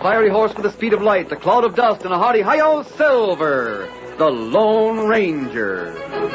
fiery horse with the speed of light, a cloud of dust, and a hearty hi-yo, Silver, the Lone Ranger.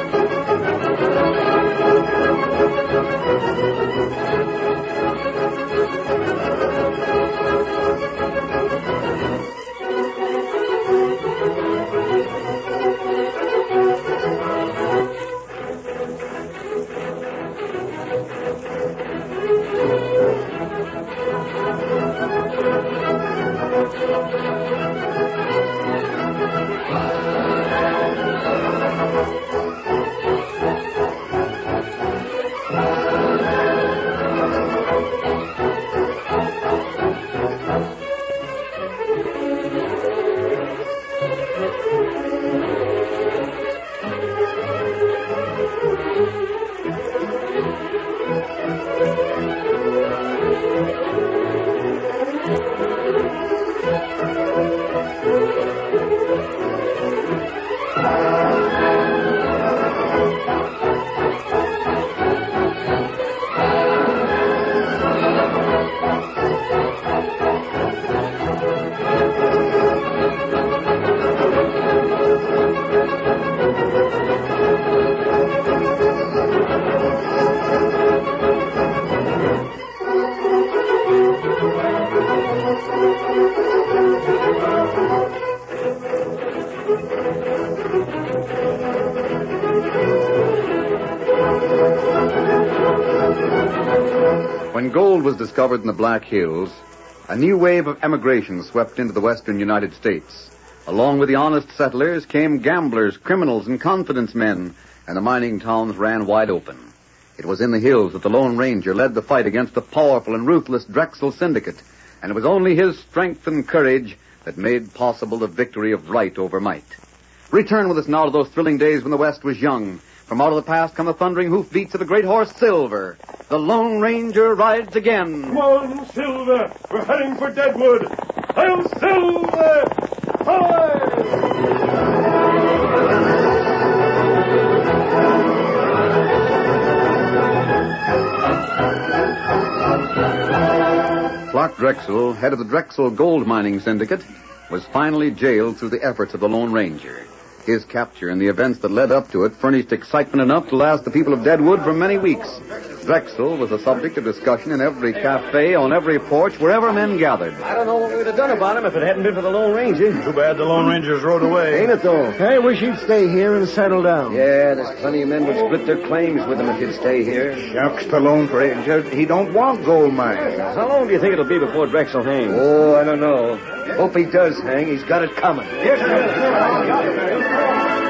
When gold was discovered in the Black Hills, a new wave of emigration swept into the western United States. Along with the honest settlers came gamblers, criminals, and confidence men, and the mining towns ran wide open. It was in the hills that the Lone Ranger led the fight against the powerful and ruthless Drexel Syndicate, and it was only his strength and courage that made possible the victory of right over might. Return with us now to those thrilling days when the West was young. From out of the past come the thundering hoofbeats of the great horse Silver. The Lone Ranger rides again. Come on, Silver. We're heading for Deadwood. Hail, Silver! Hi! Clark Drexel, head of the Drexel Gold Mining Syndicate, was finally jailed through the efforts of the Lone Ranger. His capture and the events that led up to it furnished excitement enough to last the people of Deadwood for many weeks. Drexel was the subject of discussion in every cafe, on every porch, wherever men gathered. I don't know what we would have done about him if it hadn't been for the Lone Ranger. Too bad the Lone Rangers rode away. Ain't it, though? I wish he'd stay here and settle down. Yeah, there's plenty of men would split their claims with him if he'd stay here. Shucks, the Lone Ranger. He don't want gold mines. How long do you think it'll be before Drexel hangs? Oh, I don't know. Hope he does hang. He's got it coming. Yes, sir.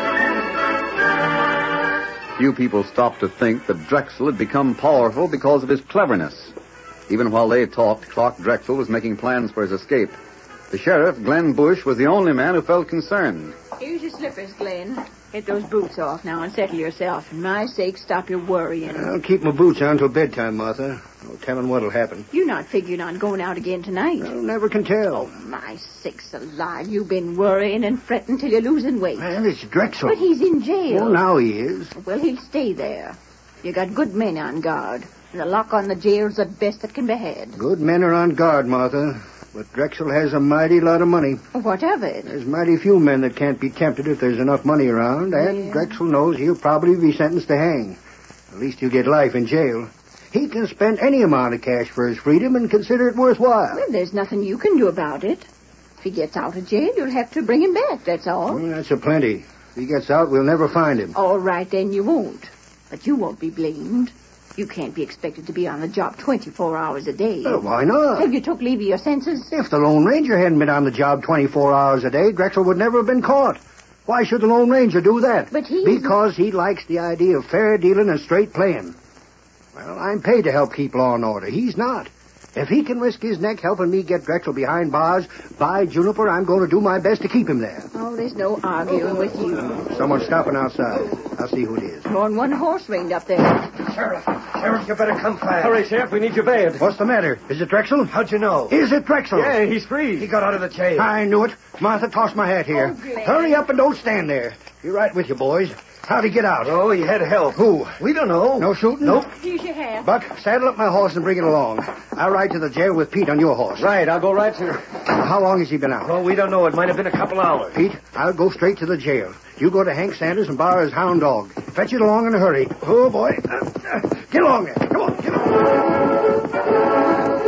Few people stopped to think that Drexel had become powerful because of his cleverness. Even while they talked, Clark Drexel was making plans for his escape. The sheriff, Glenn Bush, was the only man who felt concerned. Here's your slippers, Glenn. Get those boots off now and settle yourself. For my sake, stop your worrying. I'll keep my boots on till bedtime, Martha. No telling what'll happen. You're not figuring on going out again tonight. Well, never can tell. My sakes alive, you've been worrying and fretting till you're losing weight. Well, it's Drexel. But he's in jail. Well, now he is. Well, he'll stay there. You got good men on guard. And the lock on the jail's the best that can be had. Good men are on guard, Martha. But Drexel has a mighty lot of money. What of it? There's mighty few men that can't be tempted if there's enough money around, and Drexel knows he'll probably be sentenced to hang. At least he'll get life in jail. He can spend any amount of cash for his freedom and consider it worthwhile. Well, there's nothing you can do about it. If he gets out of jail, you'll have to bring him back, that's all. Well, that's a plenty. If he gets out, we'll never find him. All right, then you won't. But you won't be blamed. You can't be expected to be on the job 24 hours a day. Well, why not? Have you took leave of your senses? If the Lone Ranger hadn't been on the job 24 hours a day, Drexel would never have been caught. Why should the Lone Ranger do that? But Because he likes the idea of fair dealing and straight playing. Well, I'm paid to help keep law and order. He's not. If he can risk his neck helping me get Drexel behind bars, by Juniper, I'm going to do my best to keep him there. Oh, there's no arguing with you. Someone's stopping outside. I'll see who it is. You're on one horse reined up there. Sheriff, you better come fast. Hurry, Sheriff, we need your bed. What's the matter? Is it Drexel? How'd you know? Is it Drexel? Yeah, he's free. He got out of the jail. I knew it. Martha, toss my hat here. Oh, Glenn. Hurry up and don't stand there. Be right with you, boys. How'd he get out? Oh, he had help. Who? We don't know. No shooting? Nope. Here's your hat. Buck, saddle up my horse and bring it along. I'll ride to the jail with Pete on your horse. Right, I'll go right to... How long has he been out? Oh, we don't know. It might have been a couple hours. Pete, I'll go straight to the jail. You go to Hank Sanders and borrow his hound dog. Fetch it along in a hurry. Oh, boy. Get along there. Come on, get along.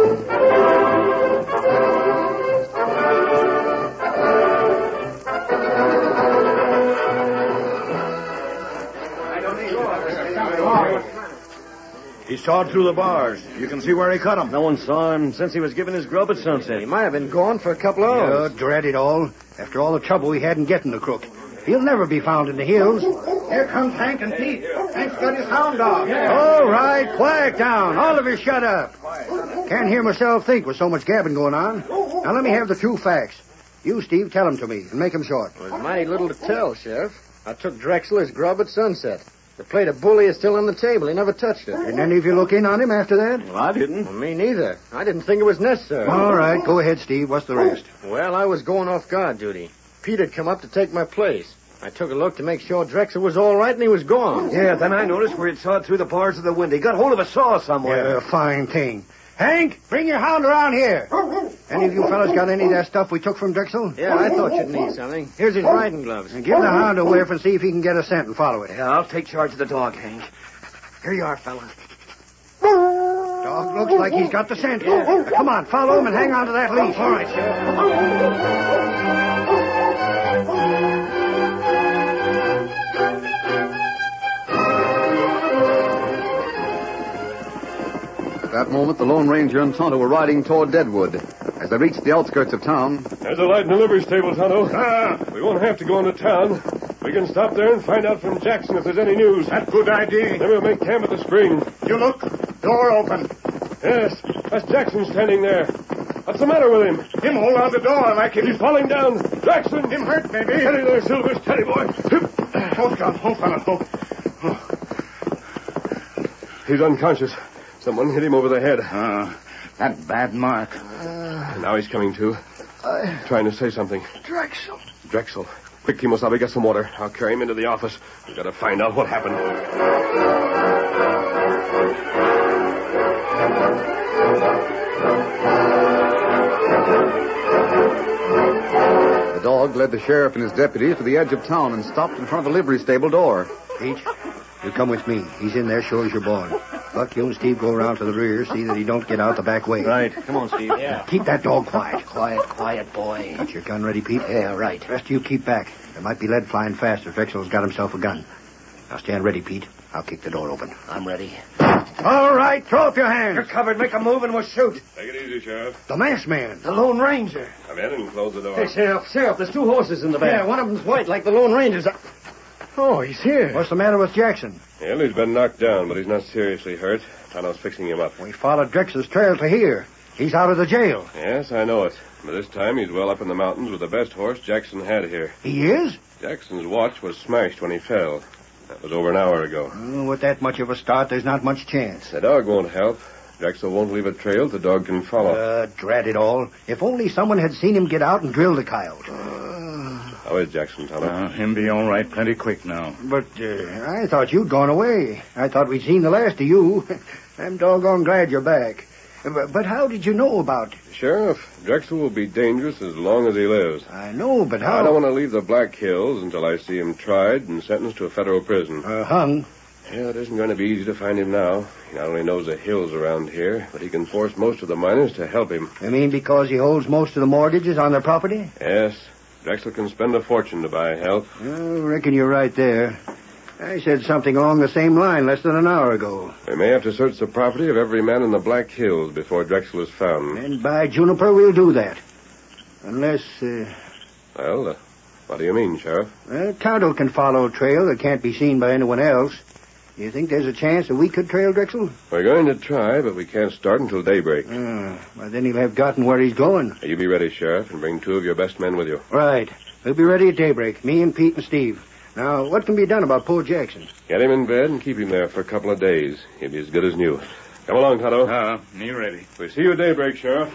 He sawed through the bars. You can see where he cut him. No one saw him since he was giving his grub at sunset. He might have been gone for a couple hours. Oh, dread it all. After all the trouble we had in getting the crook. He'll never be found in the hills. Here comes Hank and Pete. Hank's got his hound dog. All right, quiet down. All of you shut up. Can't hear myself think with so much gabbing going on. Now let me have the true facts. You, Steve, tell them to me and make them short. There's mighty little to tell, Sheriff. I took Drexel his grub at sunset. The plate of bully is still on the table. He never touched it. Didn't any of you look in on him after that? Well, I didn't. Well, me neither. I didn't think it was necessary. All right, go ahead, Steve. What's the rest? Well, I was going off guard duty. Pete had come up to take my place. I took a look to make sure Drexel was all right, and he was gone. Yeah, then I noticed where he'd sawed through the bars of the window. He got hold of a saw somewhere. Yeah, fine thing. Hank, bring your hound around here. Any of you fellas got any of that stuff we took from Drexel? Yeah, I thought you'd need something. Here's his riding gloves. And give the hound a whiff and see if he can get a scent and follow it. Yeah, I'll take charge of the dog, Hank. Here you are, fella. Dog looks like he's got the scent. Yeah. Come on, follow him and hang on to that leash. All right, Sheriff. At that moment, the Lone Ranger and Tonto were riding toward Deadwood. As they reached the outskirts of town... There's a light in the livery stable, Tonto. We won't have to go into town. We can stop there and find out from Jackson if there's any news. That's a good idea. Then we'll make camp at the spring. You look. Door open. Yes, that's Jackson standing there. What's the matter with him? Him hold on the door like He's falling down. Jackson! him hurt, maybe. Steady there, Silver. Steady, boy. Hold on, fella. He's unconscious. Someone hit him over the head. That bad mark. Now he's coming to. Trying to say something. Drexel. Drexel. Quick, Kimosabe, get some water. I'll carry him into the office. We've got to find out what happened. The dog led the sheriff and his deputy to the edge of town and stopped in front of the livery stable door. Pete, you come with me. He's in there sure as you're born. Buck, you and Steve go around to the rear, see that he don't get out the back way. Right. Come on, Steve. Yeah. Keep that dog quiet. Quiet, boy. Got your gun ready, Pete? Yeah, right. The rest of you keep back. There might be lead flying fast if Drexel's got himself a gun. Now stand ready, Pete. I'll kick the door open. I'm ready. All right, throw up your hands. You're covered. Make a move and we'll shoot. Take it easy, Sheriff. The masked man. The Lone Ranger. Come in and close the door. Hey, Sheriff, there's two horses in the back. Yeah, one of them's white like the Lone Ranger's. Oh, he's here. What's the matter with Jackson? Well, he's been knocked down, but he's not seriously hurt. Tonto's fixing him up. We followed Drexel's trail to here. He's out of the jail. Yes, I know it. But this time he's well up in the mountains with the best horse Jackson had here. He is? Jackson's watch was smashed when he fell. That was over an hour ago. Oh, with that much of a start, there's not much chance. The dog won't help. Drexel won't leave a trail the dog can follow. Drat it all. If only someone had seen him get out and drill the coyote. How is Jackson, Tonto? Him be all right plenty quick now. But I thought you'd gone away. I thought we'd seen the last of you. I'm doggone glad you're back. But how did you know about... Sheriff, Drexel will be dangerous as long as he lives. I know, but how... I don't want to leave the Black Hills until I see him tried and sentenced to a federal prison. Hung? Yeah, it isn't going to be easy to find him now. He not only knows the hills around here, but he can force most of the miners to help him. You mean because he holds most of the mortgages on their property? Yes. Drexel can spend a fortune to buy help. I reckon you're right there. I said something along the same line less than an hour ago. We may have to search the property of every man in the Black Hills before Drexel is found. And by Juniper, we'll do that. Unless, Well, what do you mean, Sheriff? Tonto can follow a trail that can't be seen by anyone else. You think there's a chance that we could trail Drexel? We're going to try, but we can't start until daybreak. Well, then he'll have gotten where he's going. You be ready, Sheriff, and bring two of your best men with you. Right. We'll be ready at daybreak, me and Pete and Steve. Now, what can be done about poor Jackson? Get him in bed and keep him there for a couple of days. He'll be as good as new. Come along, Tonto. Me ready. We see you at daybreak, Sheriff.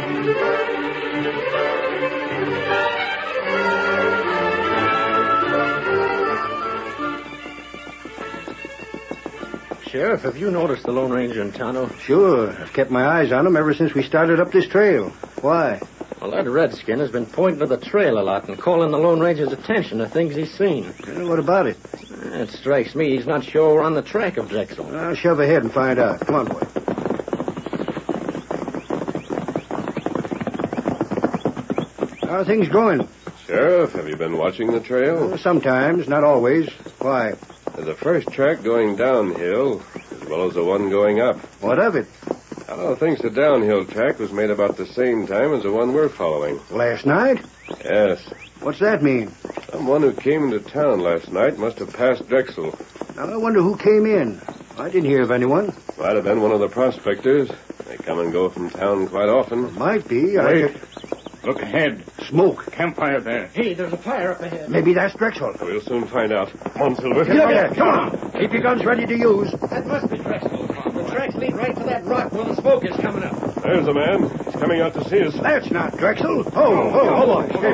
Sheriff, have you noticed the Lone Ranger and Tonto? Sure. I've kept my eyes on him ever since we started up this trail. Why? Well, that redskin has been pointing to the trail a lot and calling the Lone Ranger's attention to things he's seen. What about it? It strikes me he's not sure we're on the track of Drexel. I'll shove ahead and find out. Come on, boy. How are things going? Sheriff, have you been watching the trail? Sometimes, not always. Why? There's a first track going downhill, as well as the one going up. What of it? Tonto thinks the downhill track was made about the same time as the one we're following. Last night? Yes. What's that mean? Someone who came into town last night must have passed Drexel. Now, I wonder who came in. I didn't hear of anyone. Might have been one of the prospectors. They come and go from town quite often. Might be. Wait. Look ahead. Smoke. Campfire there. Hey, there's a fire up ahead. Maybe that's Drexel. We'll soon find out. Come on, Silver. Get up there. Come on. Keep your guns ready to use. That must be Drexel. The tracks lead right to that rock where the smoke is coming up. There's a man. He's coming out to see us. That's not Drexel. Hold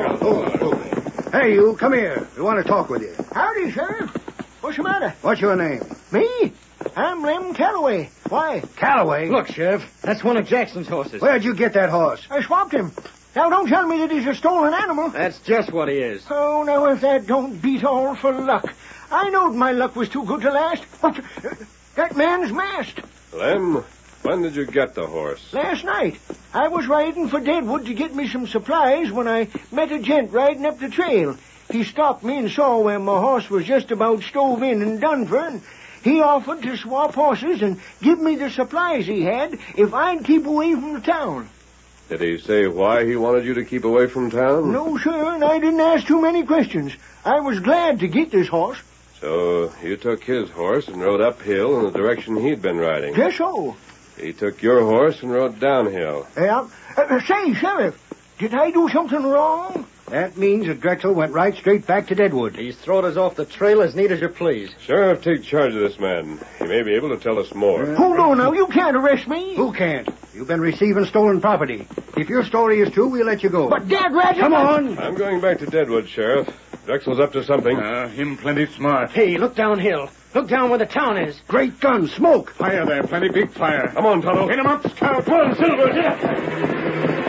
on. Hey, you, come here. We want to talk with you. Howdy, Sheriff. What's the matter? What's your name? Me? I'm Lem Calloway. Why? Calloway. Look, Sheriff, that's one of Jackson's horses. Where'd you get that horse? I swapped him. Now, don't tell me that he's a stolen animal. That's just what he is. Oh, now, if that don't beat all for luck. I knowed my luck was too good to last. But that man's masked. Lem, when did you get the horse? Last night, I was riding for Deadwood to get me some supplies when I met a gent riding up the trail. He stopped me and saw where my horse was just about stove in and done for, and he offered to swap horses and give me the supplies he had if I'd keep away from the town. Did he say why he wanted you to keep away from town? No, sir, and I didn't ask too many questions. I was glad to get this horse. So you took his horse and rode uphill in the direction he'd been riding. Just so. He took your horse and rode downhill. Yeah. Say, Sheriff, did I do something wrong? That means that Drexel went right straight back to Deadwood. He's throwed us off the trail as neat as you please. Sheriff, take charge of this man. He may be able to tell us more. Hold on now, you can't arrest me. Who can't? You've been receiving stolen property. If your story is true, we'll let you go. But Dad Ratchet... Come on. I'm going back to Deadwood, Sheriff. Drexel's up to something. Him plenty smart. Hey, look downhill. Look down where the town is. Great gun, smoke. Fire there, plenty big fire. Come on, Tonto. Get him up, Scout. Come on, Silver. Get up.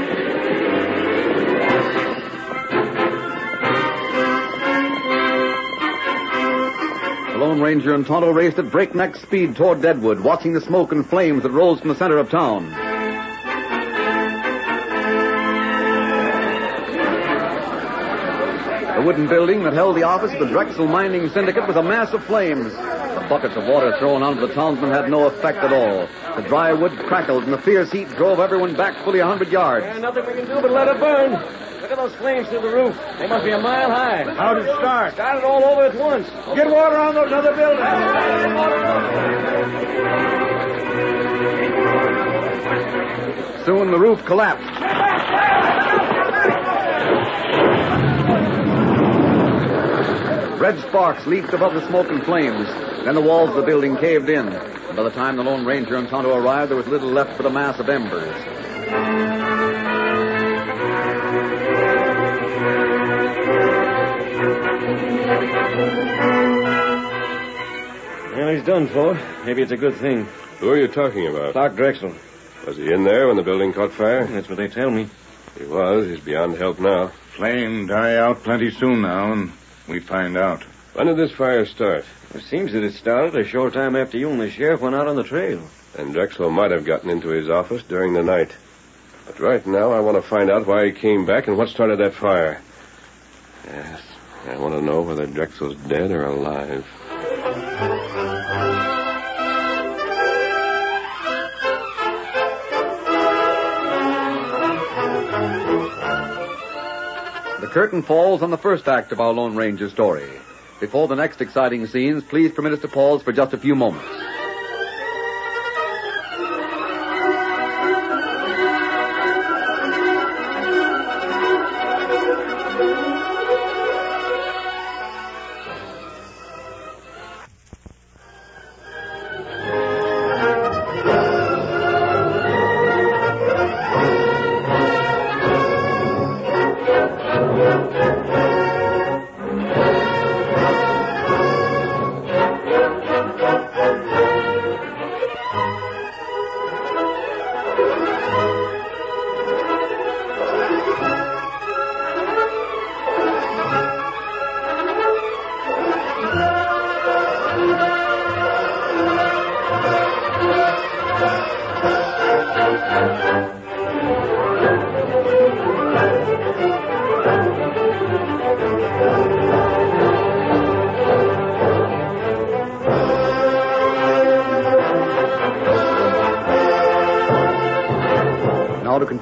The Lone Ranger and Tonto raced at breakneck speed toward Deadwood, watching the smoke and flames that rose from the center of town. The wooden building that held the office of the Drexel Mining Syndicate was a mass of flames. The buckets of water thrown onto the townsmen had no effect at all. The dry wood crackled, and the fierce heat drove everyone back fully 100 yards. Nothing we can do but let it burn. Look at those flames through the roof. They must be a mile high. How'd it start? Started all over at once. Get water on those other buildings. Soon the roof collapsed. Red sparks leaped above the smoke and flames. Then the walls of the building caved in. And by the time the Lone Ranger and Tonto arrived, there was little left but a mass of embers. Well, he's done for. Maybe it's a good thing. Who are you talking about? Clark Drexel. Was he in there when the building caught fire? That's what they tell me. He was. He's beyond help now. Flame die out plenty soon now, and we find out. When did this fire start? It seems that it started a short time after you and the sheriff went out on the trail. And Drexel might have gotten into his office during the night. But right now, I want to find out why he came back and what started that fire. Yes, I want to know whether Drexel's dead or alive. The curtain falls on the first act of our Lone Ranger story. Before the next exciting scenes, please permit us to pause for just a few moments.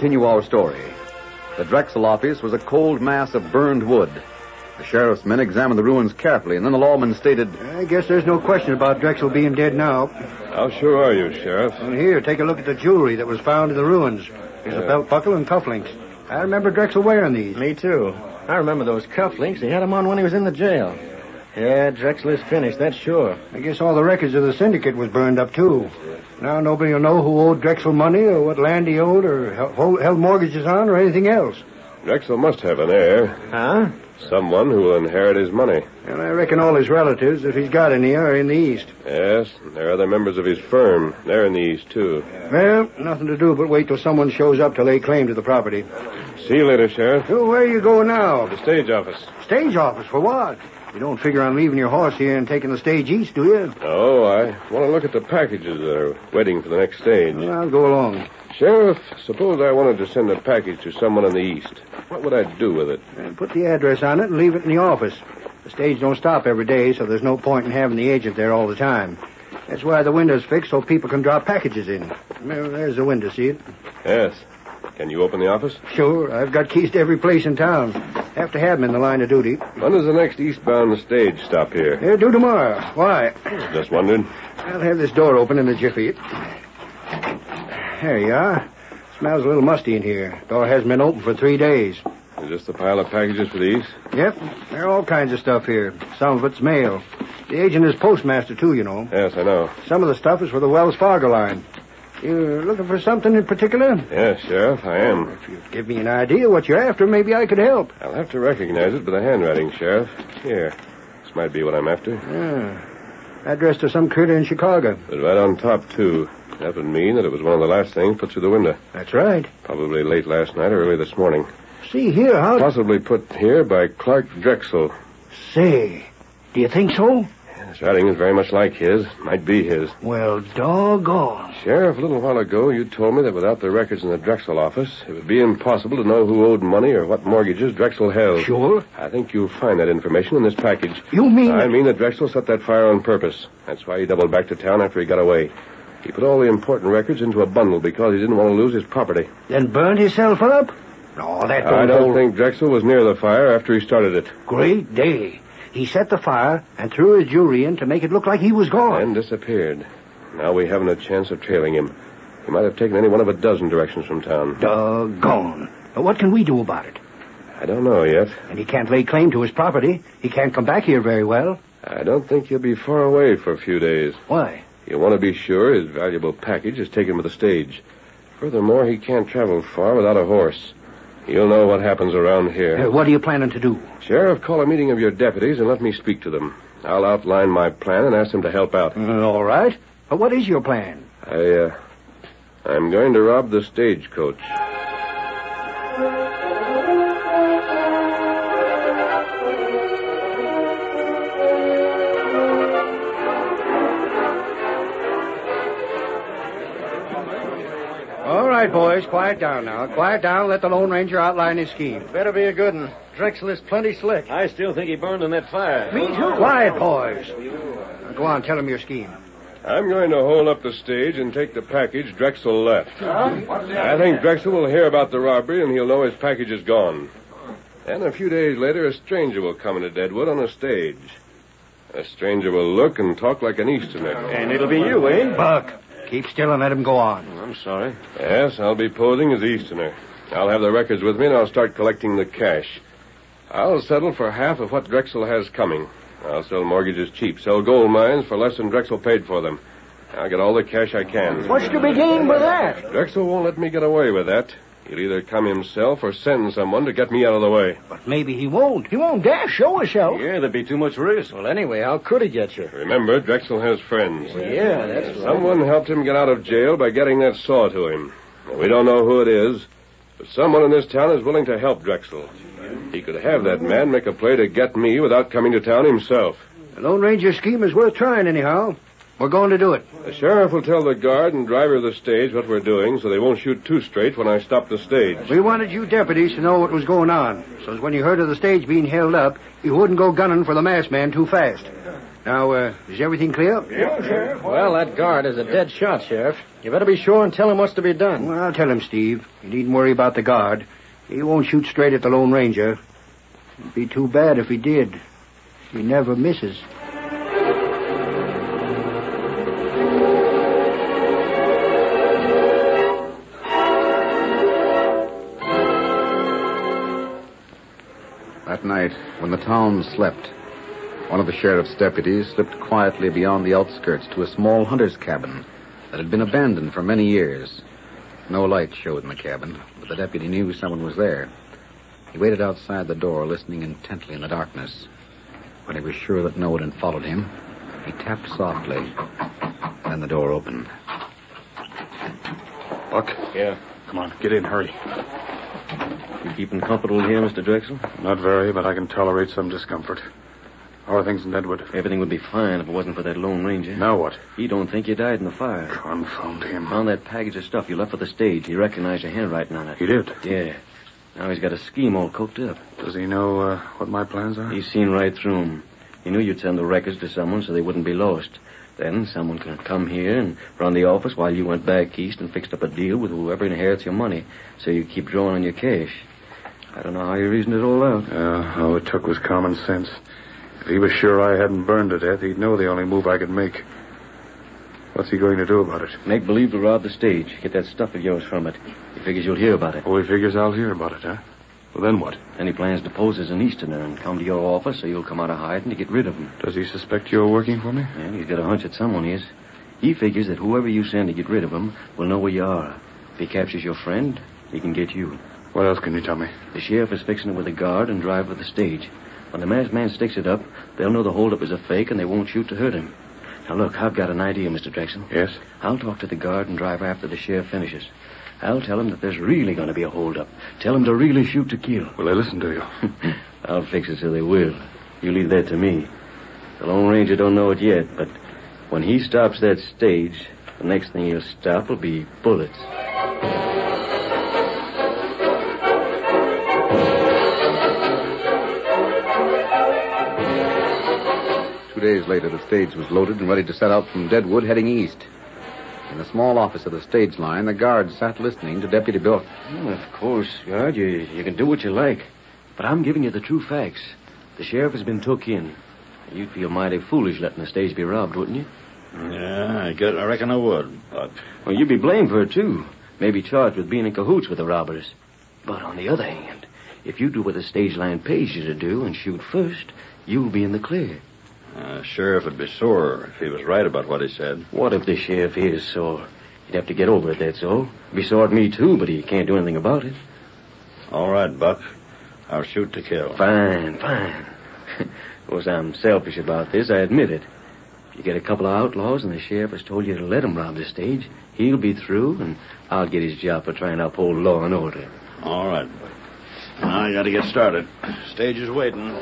continue our story. The Drexel office was a cold mass of burned wood. The sheriff's men examined the ruins carefully, and then the lawman stated, I guess there's no question about Drexel being dead now. How sure are you, Sheriff? And here, take a look at the jewelry that was found in the ruins. Here's a belt buckle and cufflinks. I remember Drexel wearing these. Me, too. I remember those cufflinks. He had them on when he was in the jail. Yeah, Drexel is finished, that's sure. I guess all the records of the syndicate was burned up, too. Now nobody will know who owed Drexel money or what land he owed or held mortgages on or anything else. Drexel must have an heir. Huh? Someone who will inherit his money. And I reckon all his relatives, if he's got any, are in the East. Yes, and there are other members of his firm. They're in the East, too. Well, nothing to do but wait till someone shows up to lay claim to the property. See you later, Sheriff. So where are you going now? The stage office. Stage office? For what? You don't figure on leaving your horse here and taking the stage east, do you? No, I want to look at the packages that are waiting for the next stage. Well, I'll go along. Sheriff, suppose I wanted to send a package to someone in the East. What would I do with it? Put the address on it and leave it in the office. The stage don't stop every day, so there's no point in having the agent there all the time. That's why the window's fixed so people can drop packages in. Well, there's the window, see it? Yes. Can you open the office? Sure. I've got keys to every place in town. Have to have them in the line of duty. When does the next eastbound stage stop here? They're due tomorrow. Why? Just wondered. I'll have this door open in a jiffy. There you are. Smells a little musty in here. Door hasn't been open for 3 days. Is this the pile of packages for the East? Yep. There are all kinds of stuff here. Some of it's mail. The agent is postmaster, too, you know. Yes, I know. Some of the stuff is for the Wells Fargo line. You looking for something in particular? Yes, Sheriff, I am. If you give me an idea what you're after, maybe I could help. I'll have to recognize it by the handwriting, Sheriff. Here. This might be what I'm after. Addressed to some critter in Chicago. But right on top, too. That would mean that it was one of the last things put through the window. That's right. Probably late last night or early this morning. See here, how... Possibly put here by Clark Drexel. Say, do you think so? His writing is very much like his. Might be his. Well, doggone. Sheriff, a little while ago you told me that without the records in the Drexel office, it would be impossible to know who owed money or what mortgages Drexel held. Sure. I think you'll find that information in this package. You mean... I mean that Drexel set that fire on purpose. That's why he doubled back to town after he got away. He put all the important records into a bundle because he didn't want to lose his property. Then burned himself up? No, that don't I don't hold. think Drexel was near the fire after he started it. Great day. He set the fire and threw his jewelry in to make it look like he was gone. And disappeared. Now we haven't a chance of trailing him. He might have taken any one of a dozen directions from town. Doggone. But what can we do about it? I don't know yet. And he can't lay claim to his property. He can't come back here very well. I don't think he'll be far away for a few days. Why? You'll want to be sure his valuable package is taken with the stage. Furthermore, he can't travel far without a horse. You'll know what happens around here. What are you planning to do? Sheriff, call a meeting of your deputies and let me speak to them. I'll outline my plan and ask them to help out. All right. But what is your plan? I'm going to rob the stagecoach. All right, boys, quiet down now. Quiet down. Let the Lone Ranger outline his scheme. Better be a good one. Drexel is plenty slick. I still think he burned in that fire. Me too. Quiet, boys. Now, go on, tell him your scheme. I'm going to hold up the stage and take the package Drexel left. I think Drexel will hear about the robbery and he'll know his package is gone. Then a few days later, a stranger will come into Deadwood on a stage. A stranger will look and talk like an Easterner. And it'll be you, eh? Buck, keep still and let him go on. I'm sorry. Yes, I'll be posing as Easterner. I'll have the records with me and I'll start collecting the cash. I'll settle for half of what Drexel has coming. I'll sell mortgages cheap, sell gold mines for less than Drexel paid for them. I'll get all the cash I can. What's to be gained by that? Drexel won't let me get away with that. He'll either come himself or send someone to get me out of the way. But maybe he won't. He won't dare show himself. Yeah, there'd be too much risk. Well, anyway, how could he get you? Remember, Drexel has friends. Yeah, that's right. Someone helped him get out of jail by getting that saw to him. We don't know who it is, but someone in this town is willing to help Drexel. He could have that man make a play to get me without coming to town himself. The Lone Ranger scheme is worth trying anyhow. We're going to do it. The sheriff will tell the guard and driver of the stage what we're doing so they won't shoot too straight when I stop the stage. We wanted you deputies to know what was going on, so as when you heard of the stage being held up, you wouldn't go gunning for the masked man too fast. Now, is everything clear? Yeah, Sheriff. Well, that guard is a dead shot, Sheriff. You better be sure and tell him what's to be done. Well, I'll tell him, Steve. You needn't worry about the guard. He won't shoot straight at the Lone Ranger. It'd be too bad if he did. He never misses. That night, when the town slept, one of the sheriff's deputies slipped quietly beyond the outskirts to a small hunter's cabin that had been abandoned for many years. No light showed in the cabin, but the deputy knew someone was there. He waited outside the door, listening intently in the darkness. When he was sure that no one had followed him, he tapped softly. Then the door opened. Buck? Yeah? Come on, get in, hurry. You keeping comfortable here, Mr. Drexel? Not very, but I can tolerate some discomfort. How are things in Deadwood? Everything would be fine if it wasn't for that Lone Ranger. Now what? He don't think you died in the fire. Confound him. Found that package of stuff you left for the stage. He recognized your handwriting on it. He did? Yeah. Now he's got a scheme all cooked up. Does he know what my plans are? He's seen right through 'em. He knew you'd send the records to someone so they wouldn't be lost. Then someone could come here and run the office while you went back east and fixed up a deal with whoever inherits your money so you keep drawing on your cash. I don't know how you reasoned it all out. All it took was common sense. If he was sure I hadn't burned to death, he'd know the only move I could make. What's he going to do about it? Make believe to rob the stage. Get that stuff of yours from it. He figures you'll hear about it. Oh, he figures I'll hear about it, huh? Well, then what? Then he plans to pose as an Easterner and come to your office so you'll come out of hiding to get rid of him. Does he suspect you're working for me? Yeah, he's got a hunch that someone is. He figures that whoever you send to get rid of him will know where you are. If he captures your friend, he can get you. What else can you tell me? The sheriff is fixing it with a guard and drive for the stage. When the masked man sticks it up, they'll know the holdup is a fake and they won't shoot to hurt him. Now, look, I've got an idea, Mr. Drexel. Yes? I'll talk to the guard and driver after the sheriff finishes. I'll tell him that there's really going to be a holdup. Tell him to really shoot to kill. Will they listen to you? I'll fix it so they will. You leave that to me. The Lone Ranger don't know it yet, but when he stops that stage, the next thing he'll stop will be bullets. 2 days later, the stage was loaded and ready to set out from Deadwood, heading east. In the small office of the stage line, the guard sat listening to Deputy Bill. Well, of course, guard, you can do what you like. But I'm giving you the true facts. The sheriff has been took in. You'd feel mighty foolish letting the stage be robbed, wouldn't you? Yeah, I reckon I would, but... Well, you'd be blamed for it, too. Maybe charged with being in cahoots with the robbers. But on the other hand, if you do what the stage line pays you to do and shoot first, you'll be in the clear. Sheriff would be sore if he was right about what he said. What if the sheriff is sore? He'd have to get over it, that's all. Be sore at me, too, but he can't do anything about it. All right, Buck. I'll shoot to kill. Fine. Of course, I'm selfish about this, I admit it. If you get a couple of outlaws and the sheriff has told you to let him rob the stage, he'll be through, and I'll get his job for trying to uphold law and order. All right, Buck. Now I gotta get started. Stage is waiting.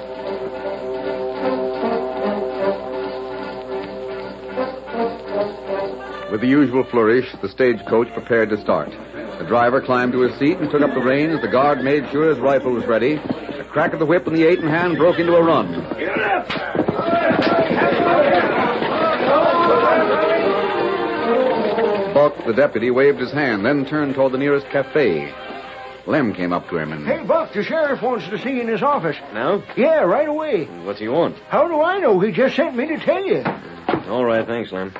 With the usual flourish, the stagecoach prepared to start. The driver climbed to his seat and took up the reins. The guard made sure his rifle was ready. The crack of the whip and the 8-in-hand broke into a run. Get up! Buck, the deputy, waved his hand, then turned toward the nearest cafe. Lem came up to him and... Hey, Buck, the sheriff wants to see you in his office. Now? Yeah, right away. What's he want? How do I know? He just sent me to tell you. All right, thanks, Lem.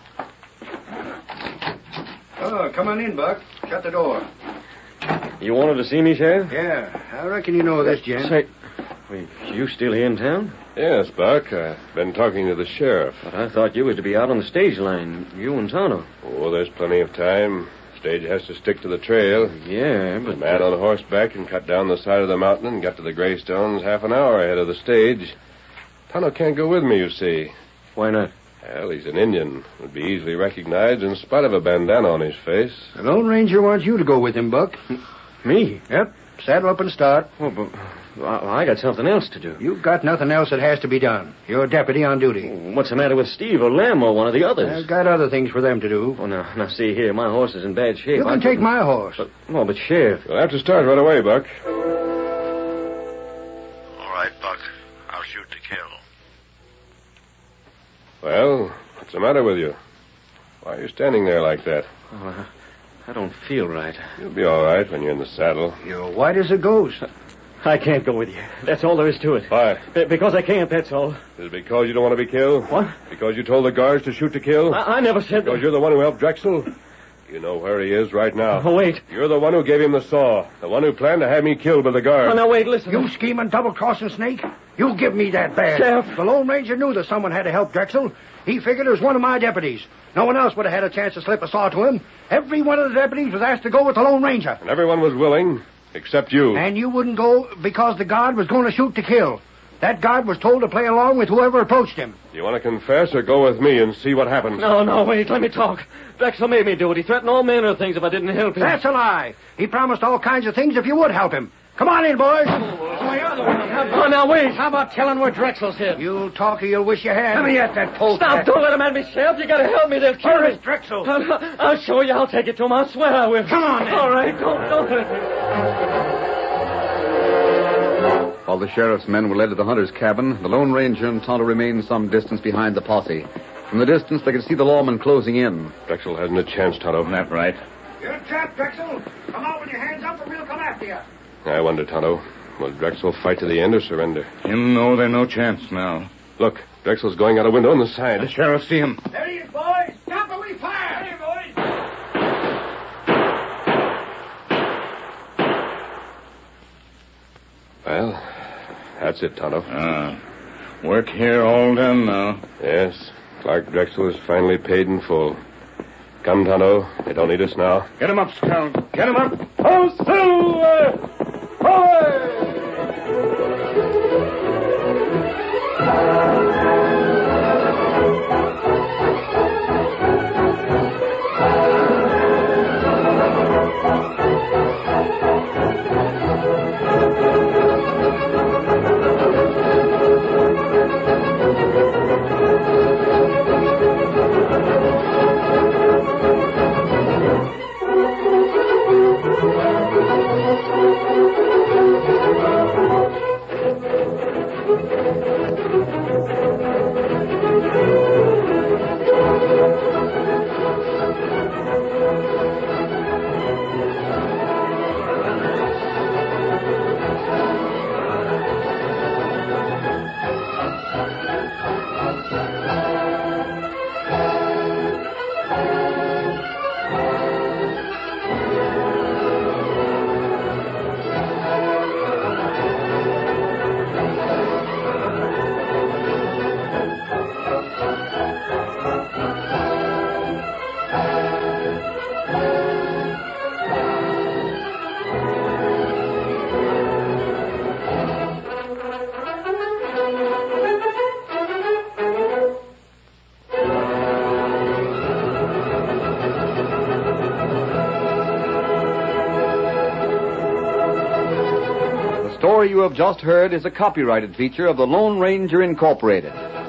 Oh, come on in, Buck. Shut the door. You wanted to see me, Sheriff? Yeah, I reckon you know this, gent. Say, wait, you still here in town? Yes, Buck. I've been talking to the sheriff. But I thought you was to be out on the stage line, you and Tonto. Oh, there's plenty of time. Stage has to stick to the trail. Yeah, but... The man on horseback can cut down the side of the mountain and get to the Greystones half an hour ahead of the stage. Tonto can't go with me, you see. Why not? Well, he's an Indian. Would be easily recognized in spite of a bandana on his face. The Lone Ranger wants you to go with him, Buck. Me? Yep. Saddle up and start. Oh, but I got something else to do. You've got nothing else that has to be done. You're a deputy on duty. What's the matter with Steve or Lem or one of the others? I've got other things for them to do. Oh, now, see here. My horse is in bad shape. You can take my horse. But Sheriff... You'll have to start right away, Buck. All right, Buck. I'll shoot to kill. Well, what's the matter with you? Why are you standing there like that? Oh, I don't feel right. You'll be all right when you're in the saddle. You're white as a ghost. I can't go with you. That's all there is to it. Why? Because I can't, that's all. Is it because you don't want to be killed? What? Because you told the guards to shoot to kill? I never said Because that. you're the one who helped Drexel? You know where he is right now. Oh, wait. You're the one who gave him the saw. The one who planned to have me killed by the guards. Oh, now, wait, listen. You scheming, double-crossing snake. You give me that badge. Sheriff. The Lone Ranger knew that someone had to help Drexel. He figured it was one of my deputies. No one else would have had a chance to slip a saw to him. Every one of the deputies was asked to go with the Lone Ranger. And everyone was willing, except you. And you wouldn't go because the guard was going to shoot to kill. That guard was told to play along with whoever approached him. You want to confess or go with me and see what happens? No, wait, let me talk. Drexel made me do it. He threatened all manner of things if I didn't help him. That's a lie. He promised all kinds of things if you would help him. Come on in, boys. Oh, now, wait. How about telling where Drexel's hid? You'll talk or you'll wish you had. Let me at that post. Stop, don't let him at me, Sheriff. You gotta help me. They'll kill Where me. is Drexel? I'll show you. I'll take it to him. I swear I will. Come on, then. All right, don't hurt me. While the sheriff's men were led to the hunter's cabin, the Lone Ranger and Tonto remained some distance behind the posse. From the distance, they could see the lawmen closing in. Drexel hasn't a chance, Tonto. That right? You're trapped, Drexel. Come out with your hands up or we'll come after you. I wonder, Tonto. Will Drexel fight to the end or surrender? Him know there's no chance now. Look, Drexel's going out a window on the side. The sheriff see him. There he is, boys. Stop or we fire. Hey, boys. Well, that's it, Tonto. Work here all done now. Yes, Clark Drexel is finally paid in full. Come, Tonto. They don't need us now. Get him up, Scout. Get him up. Oh, Silver! Away! The story you have just heard is a copyrighted feature of the Lone Ranger Incorporated.